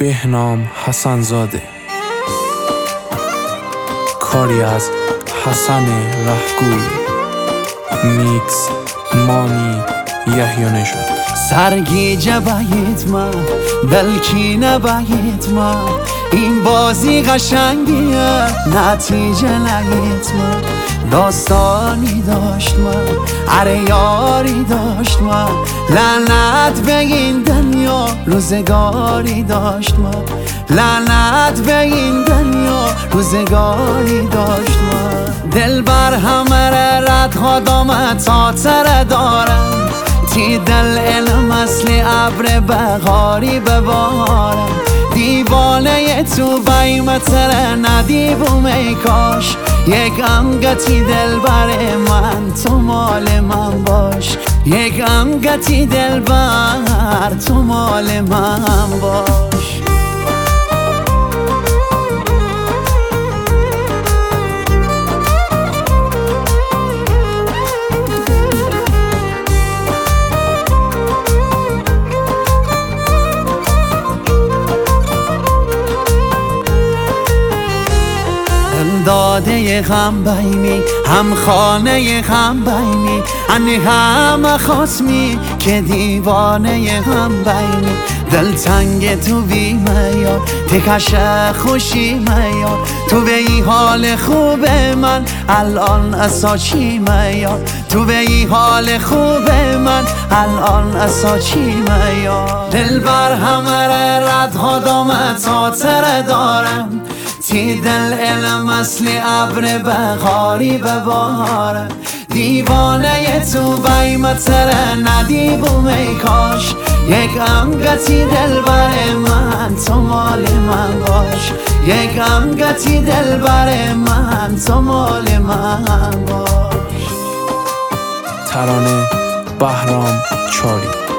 بهنام حسن‌زاده. کاری از حسن رهگوی. میکس مانی یحیی نژاد. سرگیجه باید ما دلکی نباید ما این بازی قشنگیه نتیجه نگید ما داستانی داشت ما اره یاری داشت ما لعنت به این دنیا روزگاری داشت ما لعنت به این دنیا روزگاری داشت ما دل بر همه رد خدامت خاطر دارم تی دل علم اصلی ابر بغاری ببارم دیوانه تو بیمتر ندیبم ای کاش یک انگتی دل بر من تو مال من باش یک انگتی دل بر تو مال من باش داده غم بیمی هم خانه غم بیمی انی هم خصمی که دیوانه غم بیمی دل تنگ تو بی میار تکش خوشی میار تو به ای حال خوب من الان اسا چی میار تو به ای حال خوب من الان اسا چی میار دل بر همه رد خدامت خاطر دارم تی دل علم اصلی ابر بغاری ببارم دیوانه تو بیمتر ندیبم ای کاش یک انگتی دل بر من تو مال من باش یک انگتی دل بر من تو مال من باش. ترانه بهرام چاری.